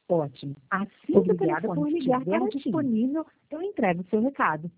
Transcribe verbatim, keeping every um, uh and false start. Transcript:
Ótimo. Assim que o Obrigada telefone por ligar estiver para a TIM. disponível, eu entrego o seu recado.